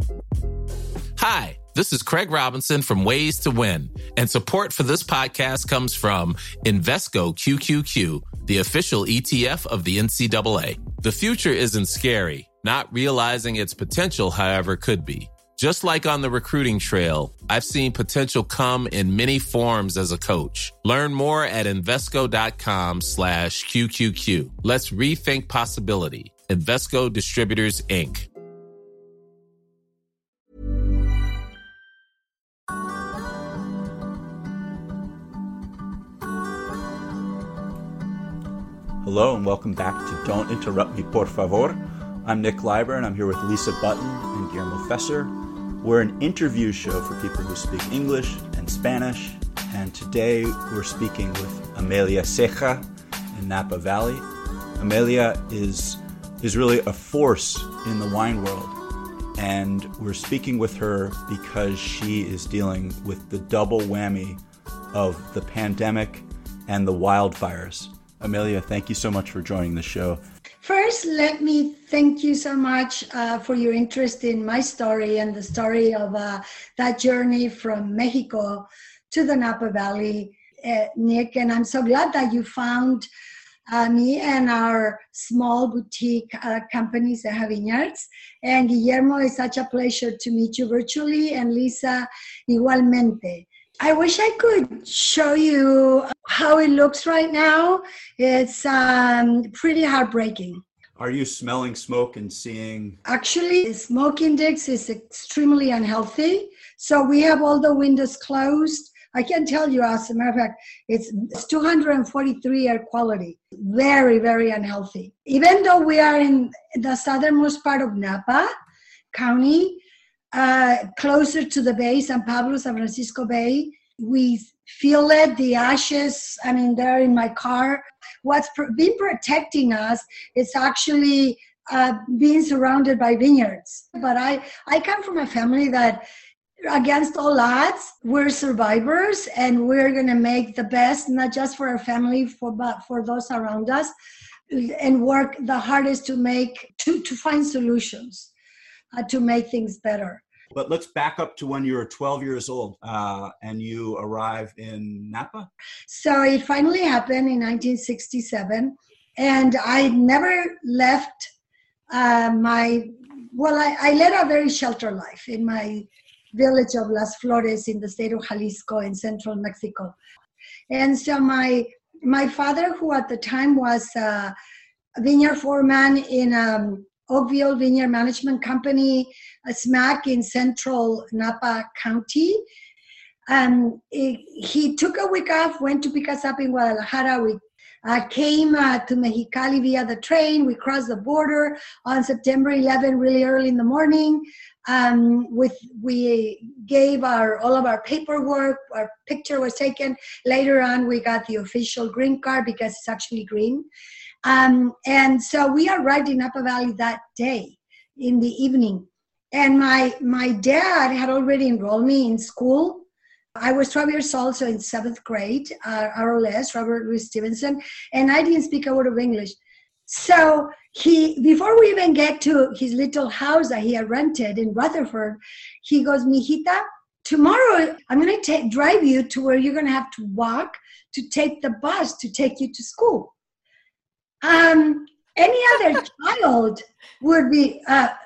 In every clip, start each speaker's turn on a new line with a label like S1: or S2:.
S1: Hi, this is Craig Robinson from Ways to Win, and support for this podcast comes from Invesco QQQ, the official ETF of the NCAA. The future isn't scary. Not realizing its potential, however, could be. Just like on the recruiting trail, I've seen potential come in many forms as a coach. Learn more at Invesco.com/QQQ. Let's rethink possibility. Invesco Distributors, Inc.
S2: Hello and welcome back to Don't Interrupt Me, Por Favor. I'm Nick Leiber and I'm here with Lisa Button and Guillermo Fesser. We're an interview show for people who speak English and Spanish, and today we're speaking with Amelia Ceja in Napa Valley. Amelia is really a force in the wine world, and we're speaking with her because she is dealing with the double whammy of the pandemic and the wildfires. Amelia, thank you so much for joining the show.
S3: First, let me thank you so much for your interest in my story and the story of that journey from Mexico to the Napa Valley, Nick. And I'm so glad that you found me and our small boutique companies that have vineyards. And Guillermo, it's such a pleasure to meet you virtually, and Lisa, igualmente. I wish I could show you how it looks right now. It's pretty heartbreaking.
S2: Are you smelling smoke and seeing?
S3: Actually, the smoke index is extremely unhealthy. So we have all the windows closed. I can tell you, as a matter of fact, it's 243 air quality. Very, very unhealthy. Even though we are in the southernmost part of Napa County, closer to the bay, San Pablo, San Francisco Bay, we feel it, the ashes, I mean, they're in my car. What's been protecting us is actually being surrounded by vineyards. But I come from a family that, against all odds, we're survivors, and we're going to make the best, not just for our family, but for those around us, and work the hardest to find solutions to make things better.
S2: But let's back up to when you were 12 years old and you arrive in Napa.
S3: So it finally happened in 1967, and I never left I led a very sheltered life in my village of Las Flores in the state of Jalisco in central Mexico. And so my father, who at the time was a vineyard foreman in Oakville Vineyard Management Company, smack in central Napa County. He took a week off, went to pick us up in Guadalajara. We came to Mexicali via the train. We crossed the border on September 11, really early in the morning. We gave all of our paperwork. Our picture was taken. Later on, we got the official green card because it's actually green. And so we arrived in Napa Valley that day in the evening. And my dad had already enrolled me in school. I was 12 years old, so in 7th grade, RLS, Robert Louis Stevenson, and I didn't speak a word of English. So before we even get to his little house that he had rented in Rutherford, he goes, "Mijita, tomorrow I'm going to drive you to where you're going to have to walk to take the bus to take you to school." Any other child would be,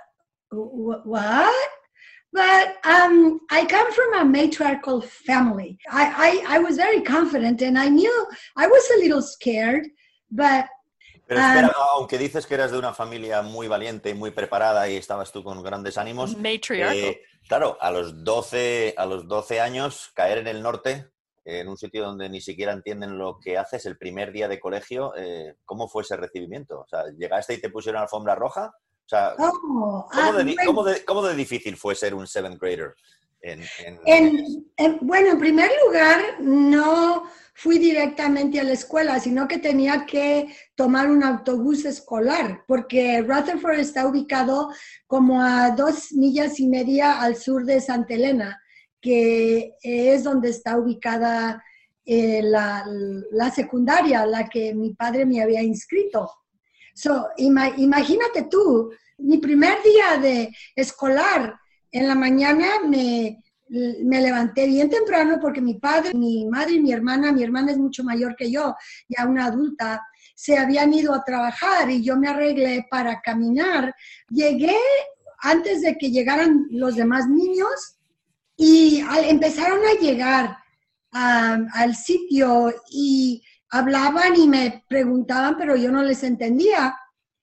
S3: what? But I come from a matriarchal family. I was very confident, and I knew I was a little scared, but...
S4: Pero espera, aunque dices que eras de una familia muy valiente y muy preparada y estabas tú con grandes ánimos, claro, a los 12 años, caer en el norte, en un sitio donde ni siquiera entienden lo que haces, el primer día de colegio, ¿cómo fue ese recibimiento? O sea, ¿llegaste y te pusieron alfombra roja? O sea, ¿cómo de difícil fue ser un 7th grader?
S3: Bueno, en primer lugar, no fui directamente a la escuela, sino que tenía que tomar un autobús escolar, porque Rutherford está ubicado como a 2,5 millas al sur de Santa Elena, que es donde está ubicada la secundaria, la que mi padre me había inscrito. So, imagínate tú, mi primer día de escolar, en la mañana me levanté bien temprano porque mi padre, mi madre y mi hermana es mucho mayor que yo, ya una adulta, se habían ido a trabajar y yo me arreglé para caminar. Llegué antes de que llegaran los demás niños y empezaron a llegar al sitio y hablaban y me preguntaban, pero yo no les entendía.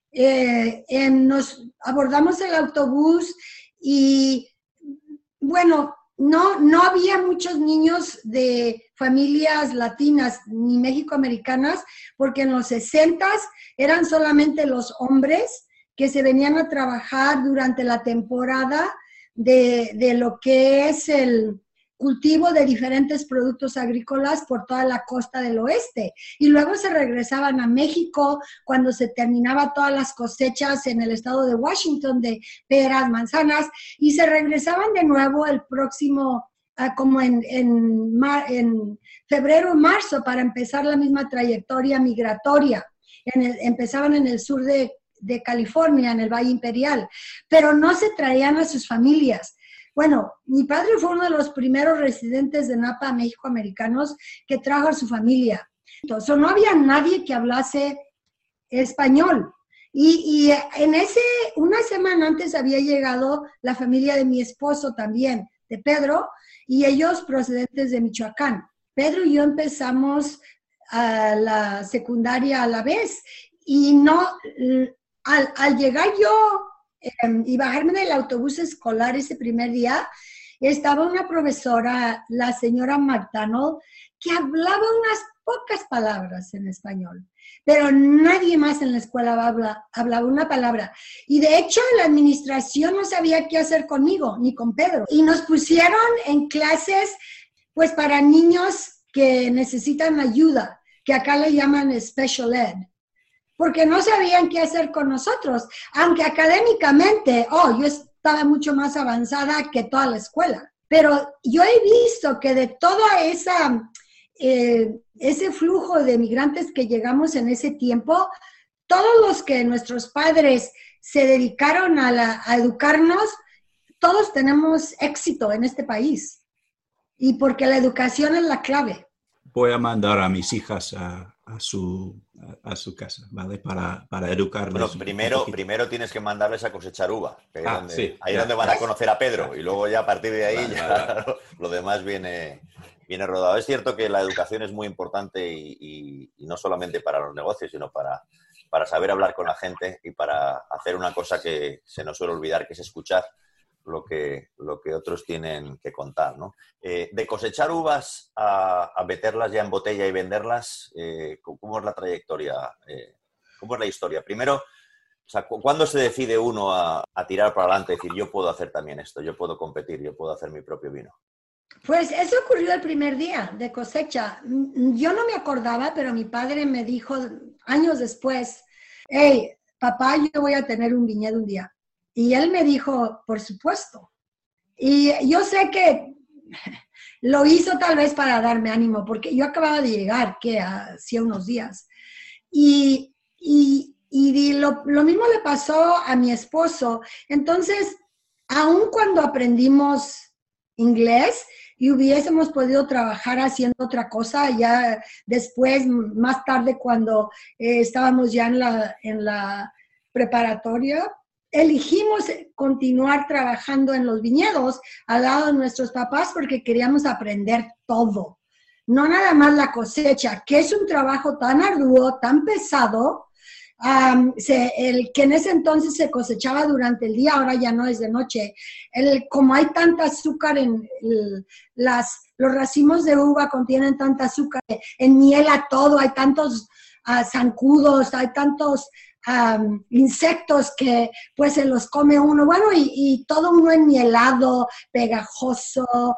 S3: Nos abordamos el autobús y, bueno, no había muchos niños de familias latinas ni mexicoamericanas, porque en los 60s eran solamente los hombres que se venían a trabajar durante la temporada de lo que es el cultivo de diferentes productos agrícolas por toda la costa del oeste. Y luego se regresaban a México cuando se terminaba todas las cosechas en el estado de Washington de peras, manzanas, y se regresaban de nuevo el próximo, como en febrero o marzo, para empezar la misma trayectoria migratoria. Empezaban en el sur de California, en el Valle Imperial, pero no se traían a sus familias. Bueno, mi padre fue uno de los primeros residentes de Napa, mexicoamericanos, que trajo a su familia. Entonces, no había nadie que hablase español. Y una semana antes había llegado la familia de mi esposo también, de Pedro, y ellos procedentes de Michoacán. Pedro y yo empezamos a la secundaria a la vez, y al llegar yo y bajarme del autobús escolar ese primer día, estaba una profesora, la señora McDonald, que hablaba unas pocas palabras en español, pero nadie más en la escuela hablaba una palabra. Y de hecho la administración no sabía qué hacer conmigo, ni con Pedro. Y nos pusieron en clases, pues, para niños que necesitan ayuda, que acá le llaman special ed, porque no sabían qué hacer con nosotros, aunque académicamente, yo estaba mucho más avanzada que toda la escuela. Pero yo he visto que de toda ese flujo de migrantes que llegamos en ese tiempo, todos los que nuestros padres se dedicaron a educarnos, todos tenemos éxito en este país. Y porque la educación es la clave.
S2: Voy a mandar a mis hijas a su casa, ¿vale? Para educarles.
S4: Bueno, primero tienes que mandarles a cosechar uva, que ahí es donde van a conocer a Pedro, y luego ya a partir de ahí lo demás viene rodado. Es cierto que la educación es muy importante y no solamente para los negocios, sino para saber hablar con la gente y para hacer una cosa que se nos suele olvidar, que es escuchar lo que otros tienen que contar, ¿no? De cosechar uvas a meterlas ya en botella y venderlas, ¿cómo es la trayectoria? ¿Cómo es la historia? Primero, o sea, ¿cuándo se decide uno a tirar para adelante y decir, yo puedo hacer también esto, yo puedo competir, yo puedo hacer mi propio vino?
S3: Pues eso ocurrió el primer día de cosecha. Yo no me acordaba, pero mi padre me dijo años después, hey, papá, yo voy a tener un viñedo un día. Y él me dijo, por supuesto. Y yo sé que lo hizo tal vez para darme ánimo, porque yo acababa de llegar, hacía unos días. Y lo mismo le pasó a mi esposo. Entonces, aun cuando aprendimos inglés y hubiésemos podido trabajar haciendo otra cosa, ya después, más tarde, cuando estábamos ya en la preparatoria, elegimos continuar trabajando en los viñedos al lado de nuestros papás porque queríamos aprender todo. No nada más la cosecha, que es un trabajo tan arduo, tan pesado, que en ese entonces se cosechaba durante el día, ahora ya no es de noche. Como hay tanta azúcar los racimos de uva contienen tanta azúcar, enmiela todo, hay tantos zancudos, hay tantos insectos que pues se los come uno, bueno, y todo uno enmielado, pegajoso,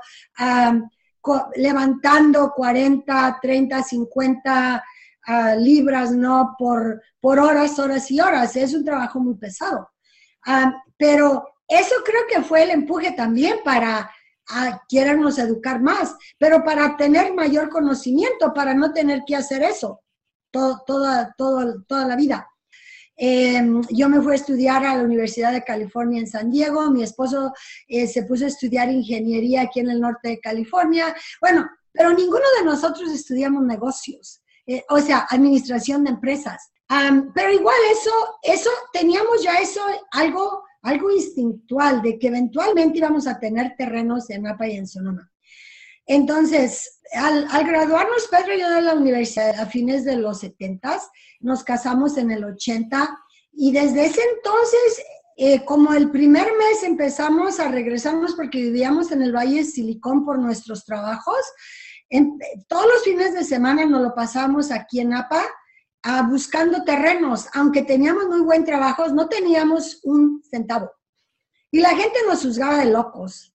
S3: levantando 40, 30, 50 libras, ¿no? Por horas y horas. Es un trabajo muy pesado. Pero eso creo que fue el empuje también para querernos educar más, pero para tener mayor conocimiento, para no tener que hacer eso toda la vida. Yo me fui a estudiar a la Universidad de California en San Diego. Mi esposo se puso a estudiar ingeniería aquí en el norte de California. Bueno, pero ninguno de nosotros estudiamos negocios, o sea, administración de empresas. Pero igual eso teníamos ya eso, algo instintual, de que eventualmente íbamos a tener terrenos en Napa y en Sonoma. Entonces, al graduarnos, Pedro y yo de la universidad a fines de los 70s, nos casamos en el 80, y desde ese entonces, como el primer mes empezamos a regresarnos porque vivíamos en el Valle de Silicón por nuestros trabajos, todos los fines de semana nos lo pasábamos aquí en Napa, buscando terrenos. Aunque teníamos muy buen trabajo, no teníamos un centavo. Y la gente nos juzgaba de locos.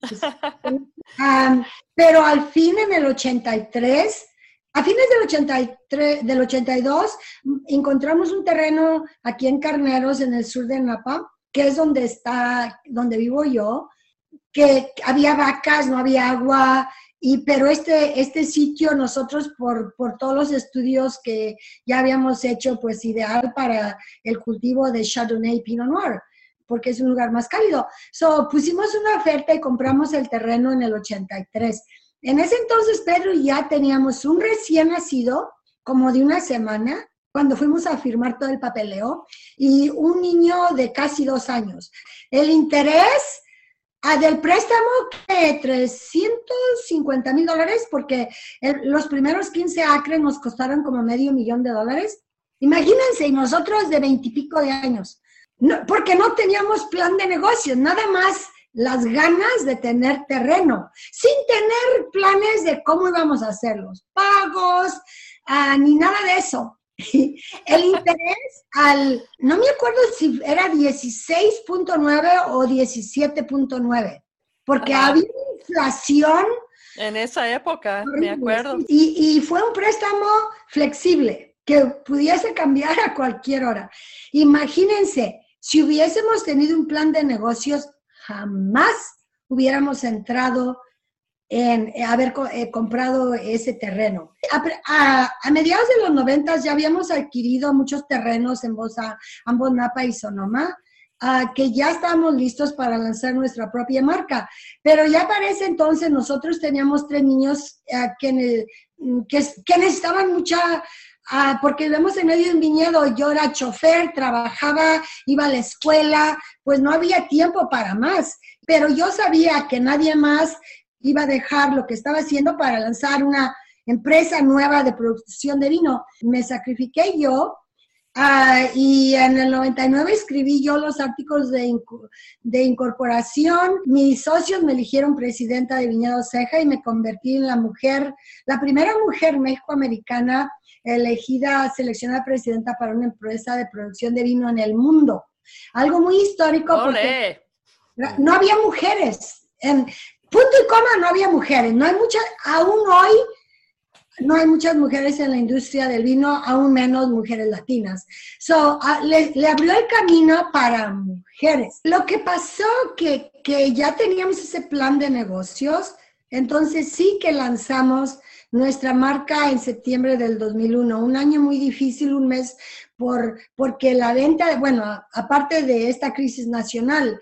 S3: Pero al fin, en el 83, a fines del 82, encontramos un terreno aquí en Carneros, en el sur de Napa, que es donde vivo yo, que había vacas, no había agua. Pero este sitio, nosotros por todos los estudios que ya habíamos hecho, pues ideal para el cultivo de Chardonnay y Pinot Noir, porque es un lugar más cálido. Pusimos una oferta y compramos el terreno en el 83. En ese entonces, Pedro y ya teníamos un recién nacido, como de una semana, cuando fuimos a firmar todo el papeleo, y un niño de casi 2 años. El interés del préstamo, $350,000, porque los primeros 15 acres nos costaron como $500,000. Imagínense, y nosotros de 20 y pico de años. No, porque no teníamos plan de negocios, nada más las ganas de tener terreno, sin tener planes de cómo íbamos a hacer los pagos, ni nada de eso. El interés, no me acuerdo si era 16.9 o 17.9, porque había inflación.
S5: En esa época, me acuerdo.
S3: Y fue un préstamo flexible, que pudiese cambiar a cualquier hora. Imagínense, si hubiésemos tenido un plan de negocios, jamás hubiéramos entrado en haber comprado ese terreno. A mediados de los 90 ya habíamos adquirido muchos terrenos en ambos Napa y Sonoma, que ya estábamos listos para lanzar nuestra propia marca. Pero ya para ese entonces nosotros teníamos 3 niños que necesitaban mucha... porque vivimos en medio de un viñedo. Yo era chofer, trabajaba, iba a la escuela, pues no había tiempo para más. Pero yo sabía que nadie más iba a dejar lo que estaba haciendo para lanzar una empresa nueva de producción de vino. Me sacrifiqué yo, y en el 99 escribí yo los artículos de incorporación. Mis socios me eligieron presidenta de Viñedo Ceja y me convertí en la primera mujer mexicoamericana elegida, seleccionada presidenta para una empresa de producción de vino en el mundo. Algo muy histórico.
S5: ¡Olé!
S3: Porque no había mujeres. Punto y coma, no había mujeres. No hay muchas, aún hoy, no hay muchas mujeres en la industria del vino, aún menos mujeres latinas. Le abrió el camino para mujeres. Lo que pasó que ya teníamos ese plan de negocios, entonces sí que lanzamos nuestra marca en septiembre del 2001. Un año muy difícil, un mes, porque la venta, aparte de esta crisis nacional,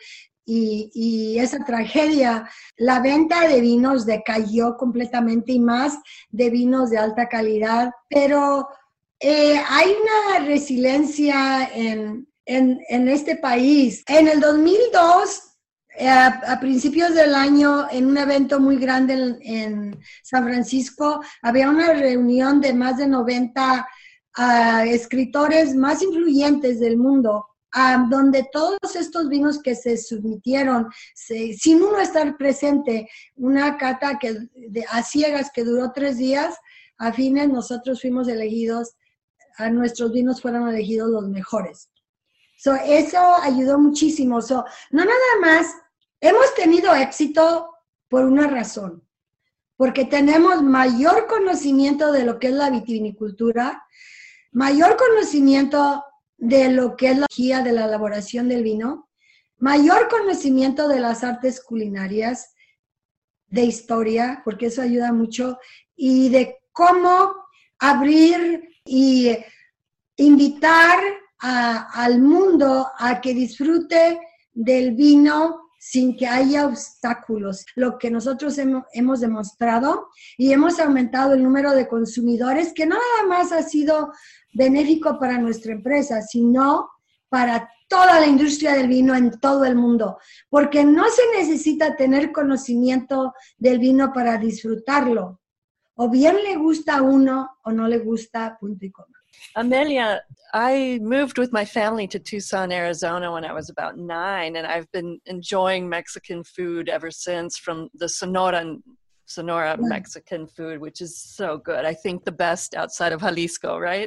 S3: y esa tragedia, la venta de vinos decayó completamente, y más de vinos de alta calidad. Pero hay una resiliencia en este país. En el 2002, a principios del año, en un evento muy grande en San Francisco, había una reunión de más de 90 escritores más influyentes del mundo, donde todos estos vinos que se submitieron, sin uno estar presente, una cata a ciegas que duró 3 días, a fines nosotros fuimos elegidos, nuestros vinos fueron elegidos los mejores. Eso ayudó muchísimo. No nada más, hemos tenido éxito por una razón, porque tenemos mayor conocimiento de lo que es la vitivinicultura, mayor conocimiento de lo que es la guía de la elaboración del vino, mayor conocimiento de las artes culinarias, de historia, porque eso ayuda mucho, y de cómo abrir y invitar al mundo a que disfrute del vino sin que haya obstáculos. Lo que nosotros hemos demostrado y hemos aumentado el número de consumidores, que no nada más ha sido benéfico para nuestra empresa, sino para toda la industria del vino en todo el mundo, porque no se necesita tener conocimiento del vino para disfrutarlo. O bien le gusta a uno o no le gusta, punto y coma.
S5: Amelia, I moved with my family to Tucson, Arizona when I was about 9, and I've been enjoying Mexican food ever since, from the Sonora Mexican food, which is so good. I think the best outside of Jalisco, right?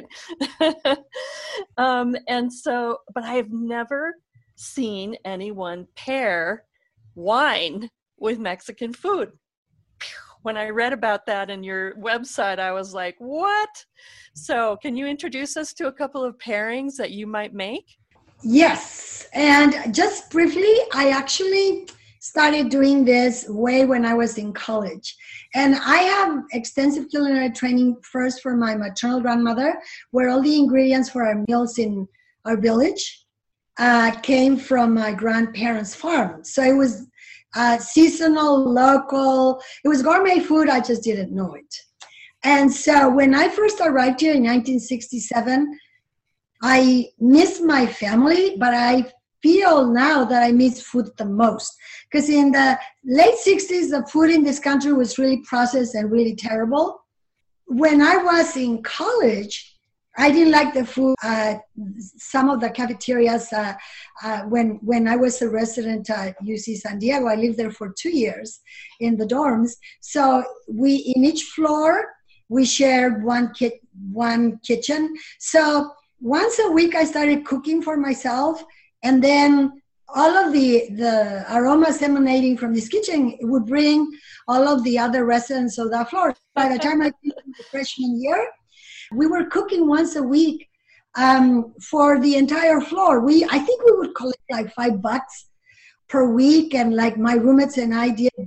S5: But I have never seen anyone pair wine with Mexican food. When I read about that in your website, I was like, what? So can you introduce us to a couple of pairings that you might make?
S3: Yes. And just briefly, I actually started doing this way when I was in college. And I have extensive culinary training first from my maternal grandmother, where all the ingredients for our meals in our village came from my grandparents' farm. So it was seasonal, local. It was gourmet food. I just didn't know it. And so when I first arrived here in 1967, I missed my family, but I feel now that I miss food the most. Because in the late 60s, the food in this country was really processed and really terrible. When I was in college, I didn't like the food. Some of the cafeterias, when I was a resident at UC San Diego, I lived there for 2 years in the dorms. So in each floor, we shared one kitchen. So once a week, I started cooking for myself. And then all of the aromas emanating from this kitchen would bring all of the other residents of that floor. By the time I finished the freshman year, we were cooking once a week for the entire floor. I think we would collect like $5 per week, and like my roommates and I did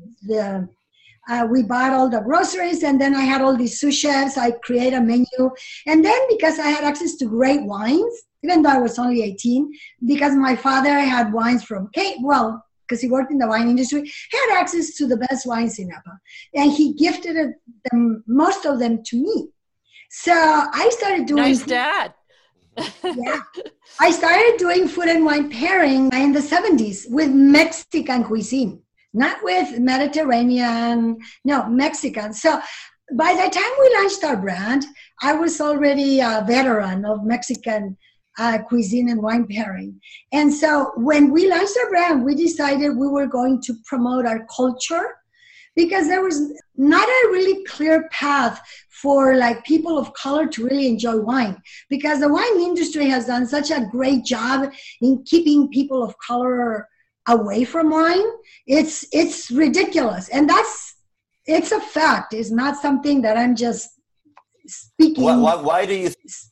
S3: we bought all the groceries, and then I had all these sous chefs. I create a menu, and then because I had access to great wines, even though I was only 18, because my father had wines from because he worked in the wine industry, he had access to the best wines in Napa, and he gifted most of them to me. So I started doing...
S5: Nice dad.
S3: Yeah. I started doing food and wine pairing in the 70s with Mexican cuisine, not with Mediterranean, no, Mexican. So by the time we launched our brand, I was already a veteran of Mexican cuisine and wine pairing. And so when we launched our brand, we decided we were going to promote our culture, because there was not a really clear path for like people of color to really enjoy wine, because the wine industry has done such a great job in keeping people of color away from wine. It's ridiculous. And it's a fact. It's not something that I'm just speaking.
S4: Why do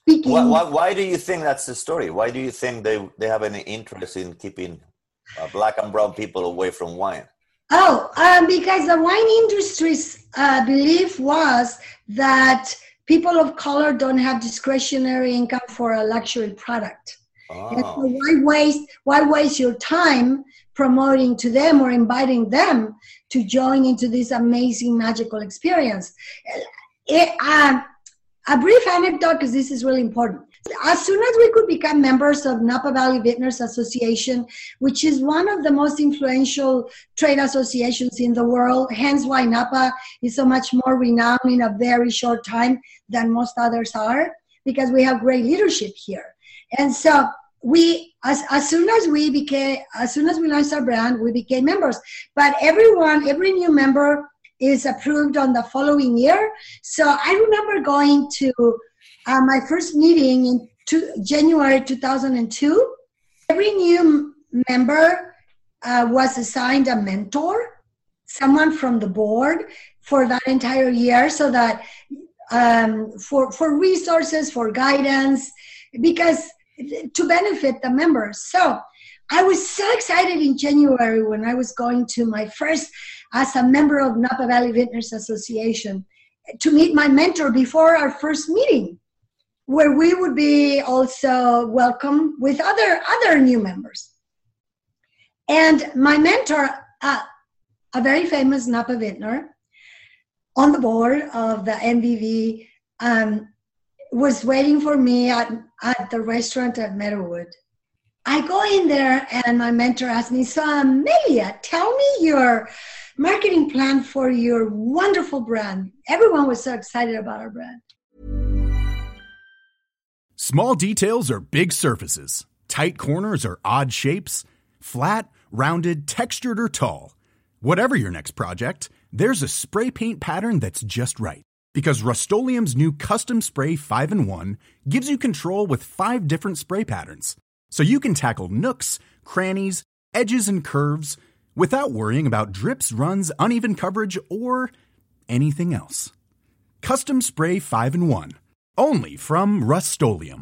S4: you think that's the story? Why do you think they have any interest in keeping black and brown people away from wine?
S3: Because the wine industry's belief was that people of color don't have discretionary income for a luxury product. And so why waste your time promoting to them or inviting them to join into this amazing magical experience? A brief anecdote, because this is really important. As soon as we could become members of Napa Valley Vintners Association, which is one of the most influential trade associations in the world, hence why Napa is so much more renowned in a very short time than most others are, because we have great leadership here. And so as soon as we launched our brand, we became members. But every new member is approved on the following year. So I remember going to my first meeting in January 2002. Every new member was assigned a mentor, someone from the board for that entire year, so that for resources, for guidance, because to benefit the members. So I was so excited in January when I was going to my first as a member of Napa Valley Vintners Association to meet my mentor before our first meeting. where we would be also welcome with other new members. And my mentor, a very famous Napa vintner, on the board of the NBV, was waiting for me at the restaurant at Meadowood. I go in there and my mentor asked me, so Amelia, tell me your marketing plan for your wonderful brand. Everyone was so excited about our brand.
S6: Small details are big surfaces. Tight corners are odd shapes. Flat, rounded, textured, or tall. Whatever your next project, there's a spray paint pattern that's just right. Because Rust-Oleum's new Custom Spray 5-in-1 gives you control with 5 different spray patterns. So you can tackle nooks, crannies, edges, and curves without worrying about drips, runs, uneven coverage, or anything else. Custom Spray 5-in-1. Only from Rust-Oleum.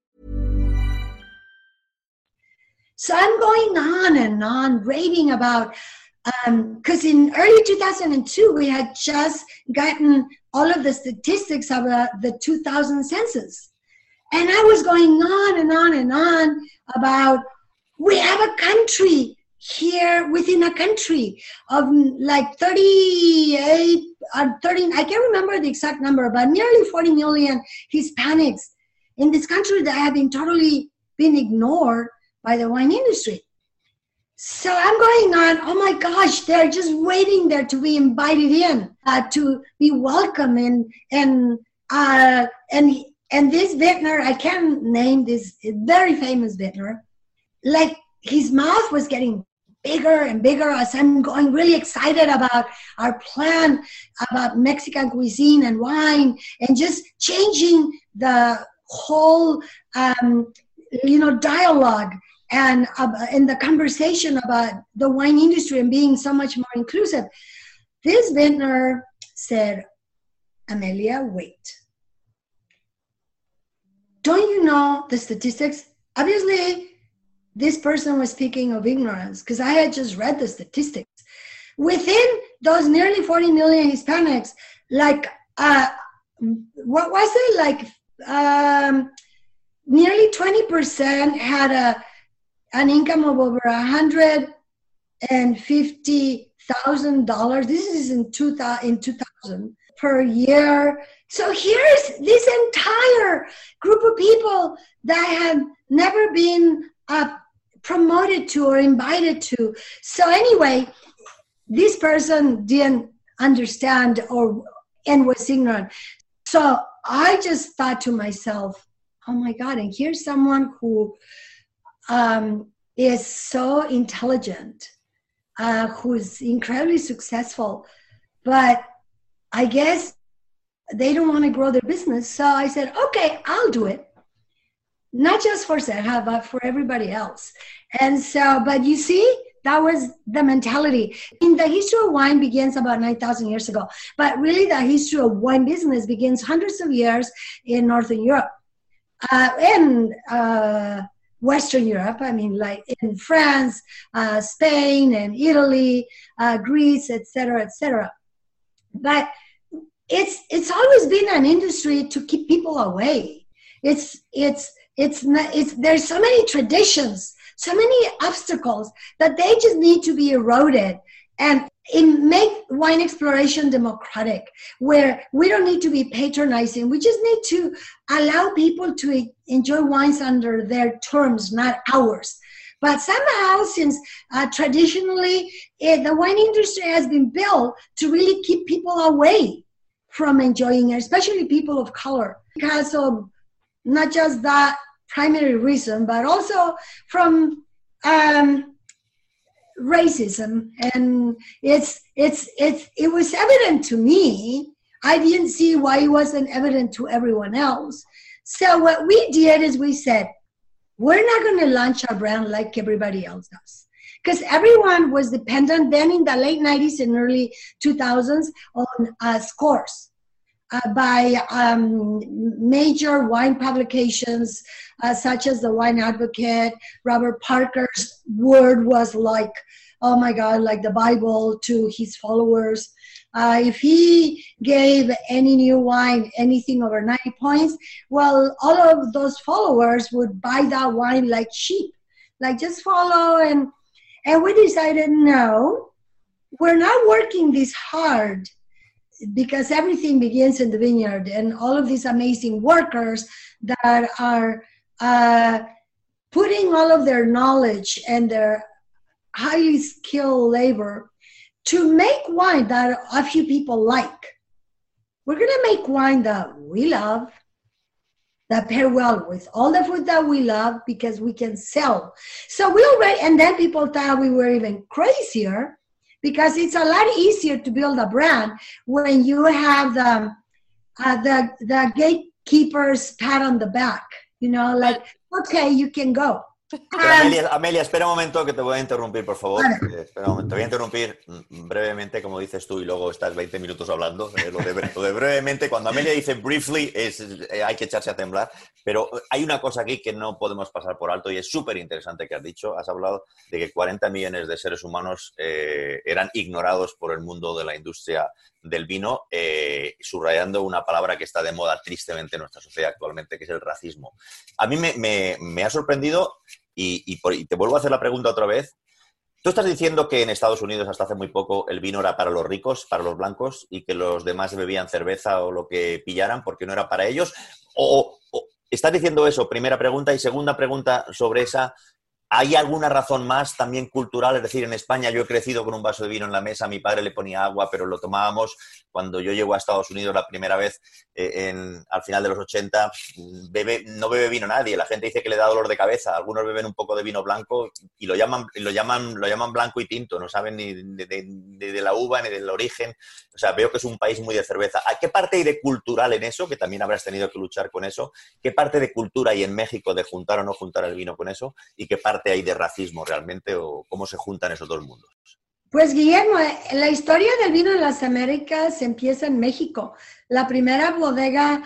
S3: So I'm going on and on raving about, because in early 2002, we had just gotten all of the statistics of the 2000 census. And I was going on and on and on about, we have a country here within a country of like 38 or 30, I can't remember the exact number, but nearly 40 million Hispanics in this country that have been totally been ignored by the wine industry. So I'm going on, oh my gosh, they're just waiting there to be invited in, to be welcome. And this vintner, I can't name this very famous vintner, like his mouth was getting bigger and bigger as I'm going really excited about our plan about Mexican cuisine and wine and just changing the whole, dialogue and in the conversation about the wine industry and being so much more inclusive. This vintner said, Amelia, wait. Don't you know the statistics? Obviously, this person was speaking of ignorance because I had just read the statistics. Within those nearly 40 million Hispanics, like, what was it? Like, nearly 20% had an income of over $150,000. This is in 2000 per year. So here's this entire group of people that have never been promoted to or invited to. So anyway, this person didn't understand and was ignorant. So I just thought to myself, oh my God, and here's someone who is so intelligent, who's incredibly successful, but I guess they don't want to grow their business. So I said, okay, I'll do it. Not just for Serra, but for everybody else. And so, but you see, that was the mentality. In the history of wine begins about 9,000 years ago, but really the history of wine business begins hundreds of years in Northern Europe, in Western Europe. I mean, like in France, Spain, and Italy, Greece, etc., etc. But it's always been an industry to keep people away. There's so many traditions, so many obstacles that they just need to be eroded and make wine exploration democratic, where we don't need to be patronizing. We just need to allow people to enjoy wines under their terms, not ours. But somehow, since traditionally the wine industry has been built to really keep people away from enjoying it, especially people of color, because of not just that primary reason, but also from racism. And it was evident to me. I didn't see why it wasn't evident to everyone else. So what we did is we said, we're not going to launch our brand like everybody else does. Because everyone was dependent then in the late 90s and early 2000s on scores. by major wine publications such as the Wine Advocate. Robert Parker's word was like, oh my God, like the Bible to his followers. If he gave any new wine anything over 90 points, well, all of those followers would buy that wine like sheep, like just follow. And we decided, no, we're not working this hard, because everything begins in the vineyard, and all of these amazing workers that are putting all of their knowledge and their highly skilled labor to make wine that a few people like. We're going to make wine that we love, that pair well with all the food that we love, because we can sell. So we already, and then people thought we were even crazier, because it's a lot easier to build a brand when you have the gatekeeper's pat on the back, you know, like, okay, you can go.
S4: Amelia, espera un momento que te voy a interrumpir, por favor. Espera un momento. Te voy a interrumpir brevemente, como dices tú, y luego estás 20 minutos hablando. Lo de brevemente, cuando Amelia dice briefly, hay que echarse a temblar. Pero hay una cosa aquí que no podemos pasar por alto y es súper interesante que has dicho. Has hablado de que 40 millones de seres humanos eran ignorados por el mundo de la industria del vino, subrayando una palabra que está de moda tristemente en nuestra sociedad actualmente, que es el racismo. A mí me ha sorprendido y te vuelvo a hacer la pregunta otra vez. Tú estás diciendo que en Estados Unidos hasta hace muy poco el vino era para los ricos, para los blancos, y que los demás bebían cerveza o lo que pillaran porque no era para ellos. ¿O estás diciendo eso? Primera pregunta. Y segunda pregunta sobre esa. ¿Hay alguna razón más también cultural? Es decir, en España yo he crecido con un vaso de vino en la mesa, mi padre le ponía agua, pero lo tomábamos. Cuando yo llego a Estados Unidos la primera vez, al final de los 80, no bebe vino nadie. La gente dice que le da dolor de cabeza. Algunos beben un poco de vino blanco y lo llaman blanco y tinto. No saben ni de la uva ni del origen. O sea, veo que es un país muy de cerveza. ¿Qué parte hay de cultural en eso? Que también habrás tenido que luchar con eso. ¿Qué parte de cultura hay en México de juntar o no juntar el vino con eso? ¿Y qué parte hay de racismo realmente, o cómo se juntan esos dos mundos?
S3: Pues Guillermo, la historia del vino en las Américas empieza en México. La primera bodega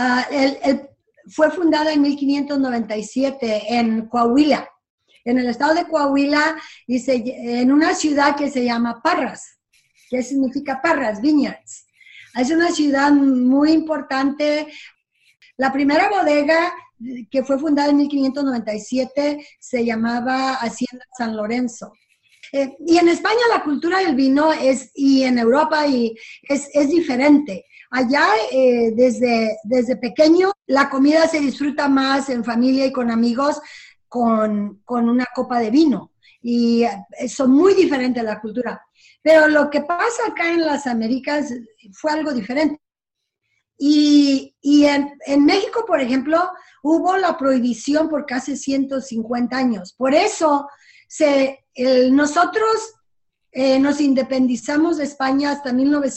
S3: fue fundada en 1597 en Coahuila, en el estado de Coahuila, en una ciudad que se llama Parras. ¿Qué significa Parras? Vineyards. Es una ciudad muy importante. La primera bodega, que fue fundada en 1597, se llamaba Hacienda San Lorenzo. Y en España la cultura del vino y en Europa es diferente. Allá, desde pequeño, la comida se disfruta más en familia y con amigos con una copa de vino. Y son muy diferentes la cultura. Pero lo que pasa acá en las Américas fue algo diferente. Y en México, por ejemplo, hubo la prohibición por casi 150 años. Por eso nosotros nos independizamos de España hasta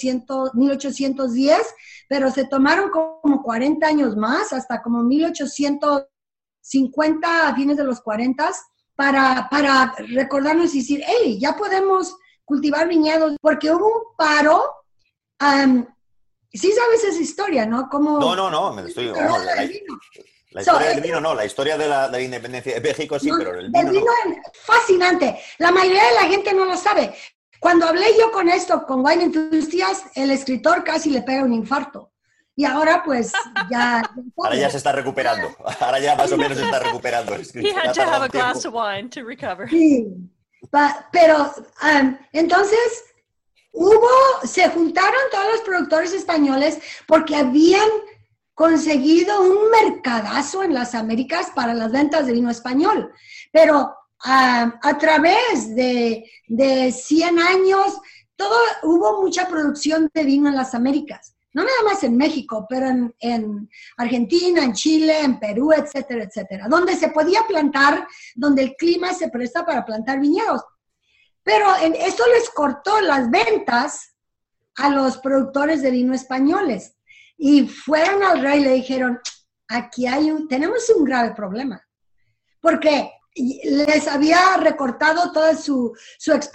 S3: 1810, pero se tomaron como 40 años más, hasta como 1850, a fines de los 40, para recordarnos y decir, hey, ya podemos cultivar viñedos, porque hubo un paro. Sí sabes esa historia, ¿no?
S4: No, la historia del vino no, la historia de la independencia de México sí, pero el vino no.
S3: Fascinante. La mayoría de la gente no lo sabe. Cuando hablé yo con Wine Enthusiast, el escritor casi le pega un infarto. Y ahora pues ya...
S4: Ahora ya se está recuperando. Ahora ya más o menos se está recuperando.
S5: He had to have a glass of wine to recover.
S3: Sí. Pero entonces... se juntaron todos los productores españoles porque habían conseguido un mercadazo en las Américas para las ventas de vino español. Pero a través de 100 años, hubo mucha producción de vino en las Américas. No nada más en México, pero en Argentina, en Chile, en Perú, etcétera, etcétera. Donde se podía plantar, donde el clima se presta para plantar viñedos. Pero esto les cortó las ventas a los productores de vino españoles. Y fueron al rey y le dijeron, aquí tenemos un grave problema. Porque les había recortado toda su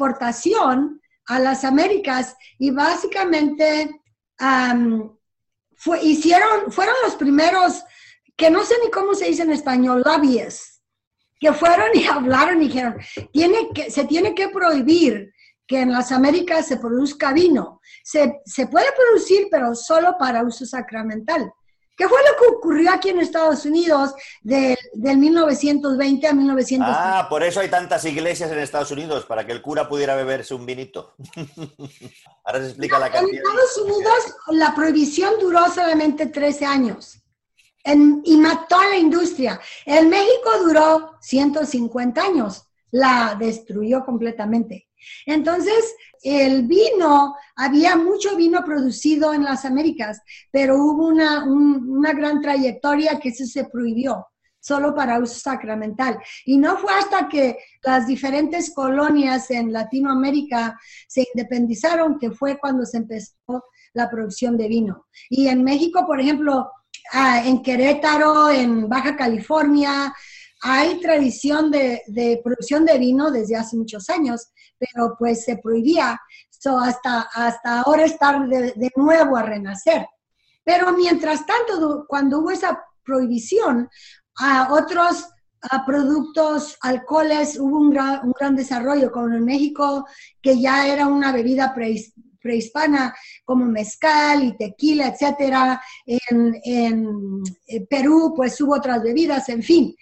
S3: exportación a las Américas y básicamente fueron los primeros, que no sé ni cómo se dice en español, lobbyists, que fueron y hablaron y dijeron, se tiene que prohibir que en las Américas se produzca vino. Se puede producir, pero solo para uso sacramental. ¿Qué fue lo que ocurrió aquí en Estados Unidos del 1920 a 1930?
S4: Ah, por eso hay tantas iglesias en Estados Unidos, para que el cura pudiera beberse un vinito. Ahora se explica la cantidad.
S3: En Estados Unidos la prohibición duró solamente 13 años y mató a la industria. En México duró 150 años, la destruyó completamente. Entonces, el vino, había mucho vino producido en las Américas, pero hubo una gran trayectoria que eso se prohibió, solo para uso sacramental. Y no fue hasta que las diferentes colonias en Latinoamérica se independizaron que fue cuando se empezó la producción de vino. Y en México, por ejemplo, en Querétaro, en Baja California, hay tradición de producción de vino desde hace muchos años, pero pues se prohibía. Hasta ahora está de nuevo a renacer. Pero mientras tanto, cuando hubo esa prohibición, otros productos, alcoholes, hubo un gran desarrollo, como en México, que ya era una bebida prehispana, como mezcal y tequila, etcétera. En Perú, pues hubo otras bebidas, en fin.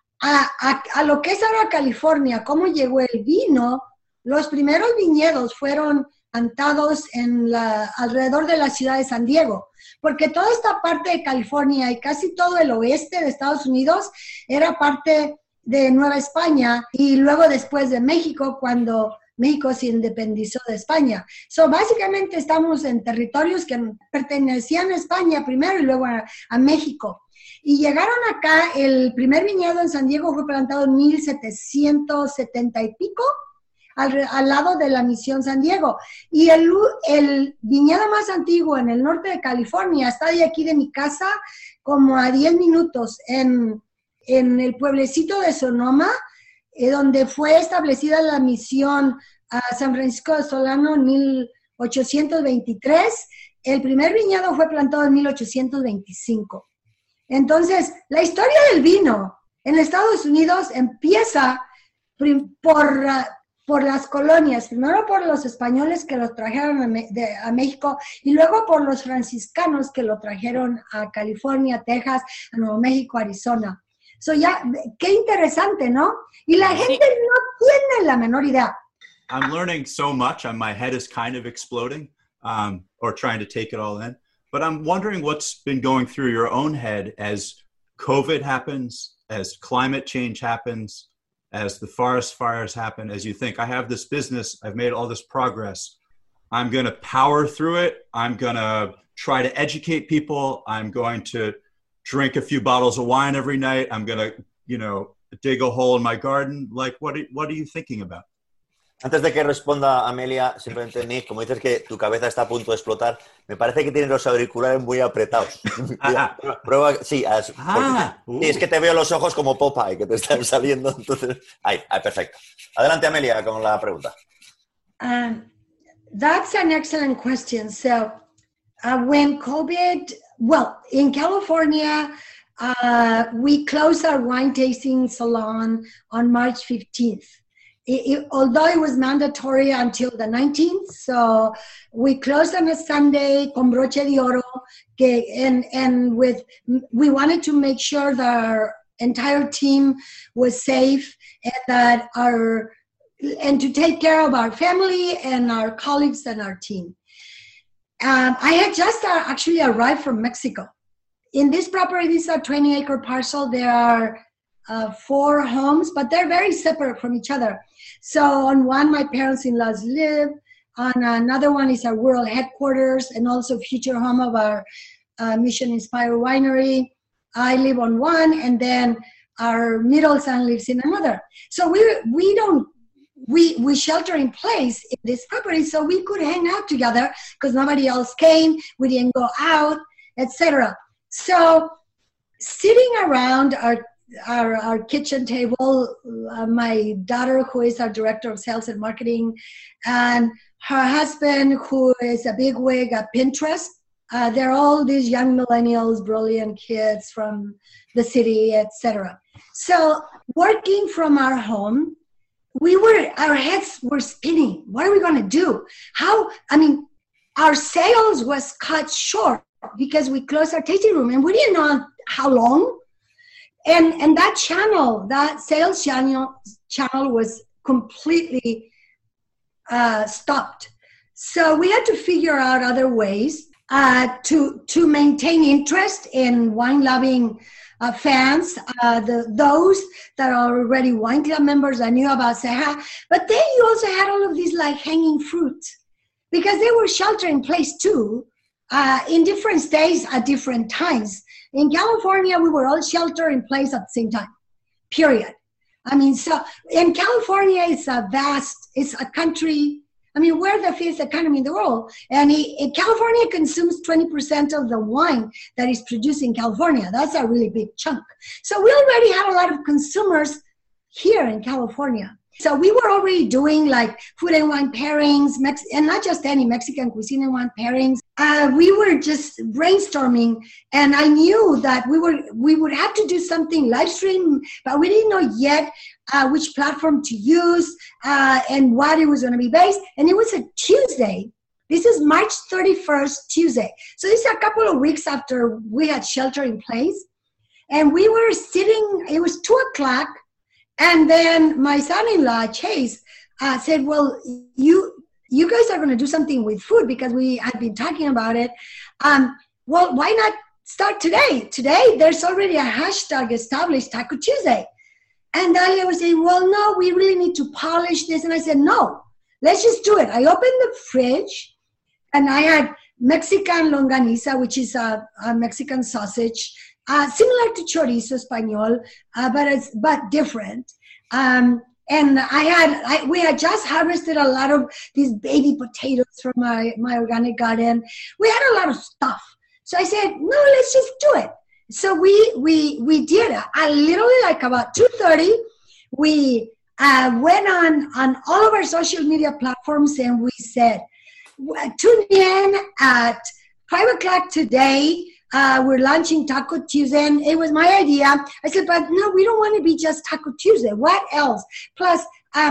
S3: A lo que es ahora California, cómo llegó el vino, los primeros viñedos fueron plantados alrededor de la ciudad de San Diego, porque toda esta parte de California y casi todo el oeste de Estados Unidos era parte de Nueva España y luego después de México, cuando México se independizó de España. Básicamente estamos en territorios que pertenecían a España primero y luego a México. Y llegaron acá, el primer viñedo en San Diego fue plantado en 1770 y pico, al lado de la Misión San Diego. Y el viñedo más antiguo en el norte de California está de aquí de mi casa, como a 10 minutos, en el pueblecito de Sonoma, donde fue establecida la Misión a San Francisco de Solano en 1823. El primer viñedo fue plantado en 1825. Entonces, la historia del vino en Estados Unidos empieza por las colonias, primero por los españoles que lo trajeron a México y luego por los franciscanos que lo trajeron a California, Texas, a Nuevo México, Arizona. Qué interesante, ¿no? Y la gente no tiene la menor idea.
S2: I'm learning so much, and my head is kind of exploding, or trying to take it all in. But I'm wondering what's been going through your own head as COVID happens, as climate change happens, as the forest fires happen, as you think, I have this business, I've made all this progress, I'm going to power through it, I'm going to try to educate people, I'm going to drink a few bottles of wine every night, I'm going to, dig a hole in my garden. Like, what are you thinking about?
S4: Antes de que responda Amelia, simplemente, Nick, como dices que tu cabeza está a punto de explotar, me parece que tienes los auriculares muy apretados. Prueba, sí, es que te veo los ojos como Popeye, que te están saliendo. Entonces, ahí, perfecto. Adelante, Amelia, con la pregunta.
S3: That's an excellent question. So, when COVID, in California, we closed our wine tasting salon on March 15th. Although it was mandatory until the 19th, so we closed on a Sunday con broche de oro, and we wanted to make sure that our entire team was safe and to take care of our family and our colleagues and our team. I had just actually arrived from Mexico. In this property, this is a 20-acre parcel. There are 4 homes, but they're very separate from each other. So on one, my parents-in-laws live. On another one is our world headquarters and also future home of our Mission Inspired Winery. I live on one, and then our middle son lives in another. So we shelter in place in this property so we could hang out together because nobody else came. We didn't go out, etc. So sitting around our kitchen table, my daughter, who is our director of sales and marketing, and her husband, who is a bigwig at Pinterest, They're all these young millennials, brilliant kids from the city, etc. So working from our home, our heads were spinning. What are we going to do? Our sales was cut short because we closed our tasting room and we didn't know how long. And that sales channel was completely stopped. So we had to figure out other ways to maintain interest in wine-loving fans, those that are already wine club members that knew about Ceja. But then you also had all of these like hanging fruit because they were shelter in place too, in different states at different times. In California, we were all shelter in place at the same time, period. So in California, it's a country. We're the fifth economy in the world. And California consumes 20% of the wine that is produced in California. That's a really big chunk. So we already had a lot of consumers here in California. So we were already doing like food and wine pairings, and not just any Mexican cuisine and wine pairings. We were just brainstorming, and I knew that we would have to do something live stream, but we didn't know yet which platform to use and what it was going to be based. And it was a Tuesday. This is March 31st, Tuesday. So this is a couple of weeks after we had shelter in place. And we were sitting, it was 2:00. And then my son-in-law, Chase, said, well, you guys are going to do something with food because we had been talking about it. Well, why not start today? Today, there's already a hashtag established, Taco Tuesday. And Dalia was saying, well, no, we really need to polish this. And I said, no, let's just do it. I opened the fridge, and I had Mexican longaniza, which is a Mexican sausage, similar to chorizo español, but different. And we had just harvested a lot of these baby potatoes from my organic garden. We had a lot of stuff. So I said, no, let's just do it. So we did it. Literally like about 2:30, we went on all of our social media platforms, and we said, tune in at 5:00 today. We're launching Taco Tuesday, and it was my idea. I said, but no, we don't want to be just Taco Tuesday. What else? Plus,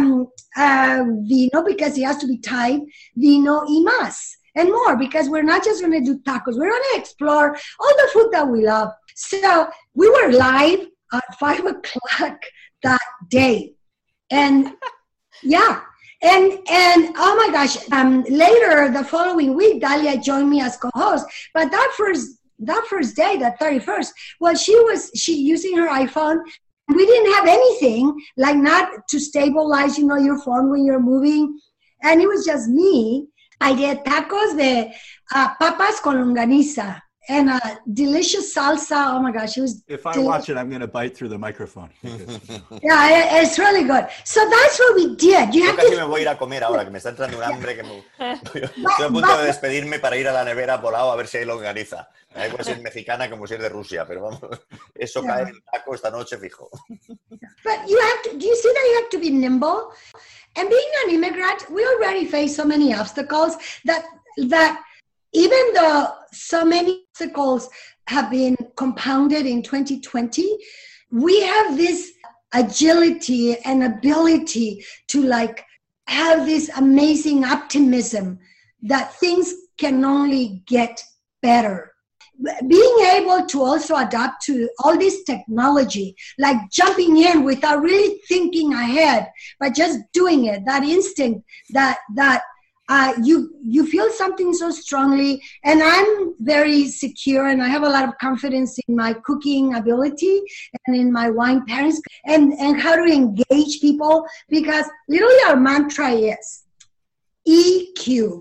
S3: vino, because it has to be Thai, vino y más, and more, because we're not just going to do tacos. We're going to explore all the food that we love. So we were live at 5:00 that day. And yeah. And oh my gosh, later the following week, Dalia joined me as co-host. But that first day, that 31st, well, she using her iPhone. We didn't have anything, like not to stabilize, your phone when you're moving. And it was just me. I did tacos de papas con longaniza and a delicious salsa. Oh my gosh, it was
S2: If I watch it, I'm going to bite through the microphone.
S3: Yeah, it's really good. So that's what we did.
S4: Yo casi me voy a ir a comer ahora, que me está entrando un hambre. Estoy a punto de despedirme para ir a la nevera volado a ver si hay longaniza. Da igual si es mexicana como si es de Rusia, pero vamos, eso cae en taco esta noche fijo.
S3: But do you see that you have to be nimble? And being an immigrant, we already face so many obstacles that even though so many obstacles have been compounded in 2020, we have this agility and ability to have this amazing optimism that things can only get better. Being able to also adapt to all this technology, like jumping in without really thinking ahead, but just doing it, that instinct that you feel something so strongly. And I'm very secure, and I have a lot of confidence in my cooking ability and in my wine pairings and how to engage people, because literally our mantra is EQ: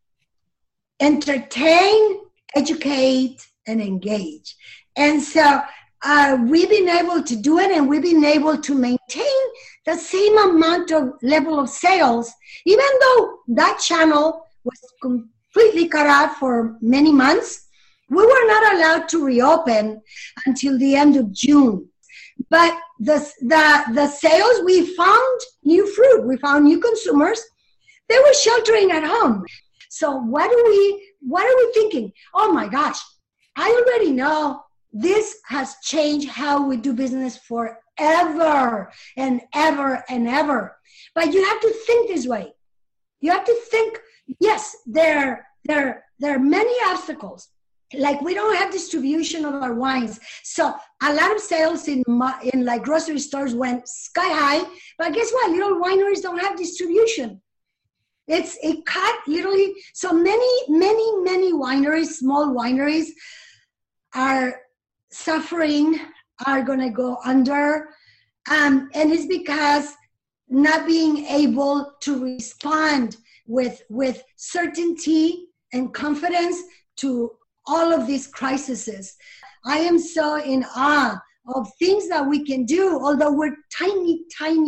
S3: entertain, educate, and engage. And so we've been able to do it, and we've been able to maintain the same amount of level of sales, even though that channel was completely cut off for many months. We were not allowed to reopen until the end of June. But the sales, we found new fruit. We found new consumers. They were sheltering at home. So what are we thinking? Oh my gosh, I already know this has changed how we do business forever and ever and ever. But you have to think this way. You have to think, yes, there are many obstacles. Like we don't have distribution of our wines. So a lot of sales in like grocery stores went sky high. But guess what? Little wineries don't have distribution. It cut literally. So many wineries, small wineries are suffering, are going to go under. And it's because not being able to respond with certainty and confidence to all of these crises. I am so in awe of things that we can do, although we're tiny,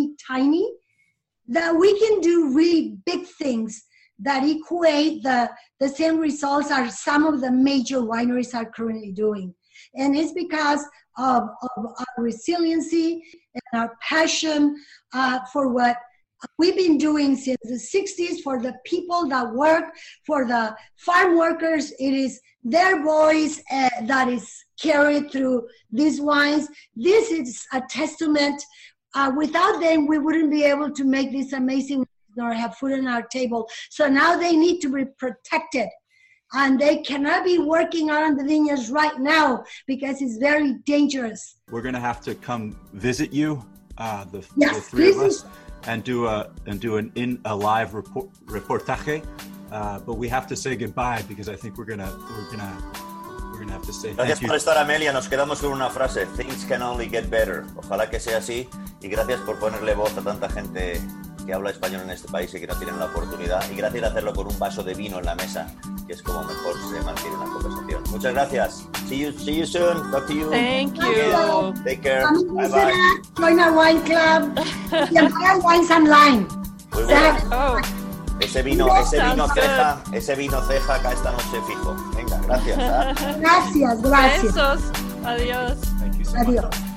S3: that we can do really big things that equate the same results as some of the major wineries are currently doing. And it's because of our resiliency and our passion for what we've been doing since the 60s, for the people that work, for the farm workers. It is their voice that is carried through these wines. This is a testament. Without them, we wouldn't be able to make this amazing nor have food on our table. So now they need to be protected. And they cannot be working on the vineyards right now because it's very dangerous.
S2: We're going to have to come visit you, the three of us, and do a live reportaje. But we have to say goodbye because I think we're gonna have to say
S4: gracias
S2: thank you.
S4: Por estar, Amelia. Nos quedamos con una frase: Things can only get better. Ojalá que sea así. Y gracias por ponerle voz a tanta gente que habla español en este país y que no tienen la oportunidad. Y gracias a hacerlo con un vaso de vino en la mesa, que es como mejor se mantiene una conversación. Muchas gracias. See you soon. Talk to you.
S5: Thank you.
S4: Take care.
S3: Bye bye. Join our wine club. And buy wines online.
S4: Muy bueno. Ese vino ceja acá esta noche fijo. Venga, gracias.
S3: Gracias.
S5: Besos. Adiós.
S2: Thank you so
S3: Adiós.
S2: much.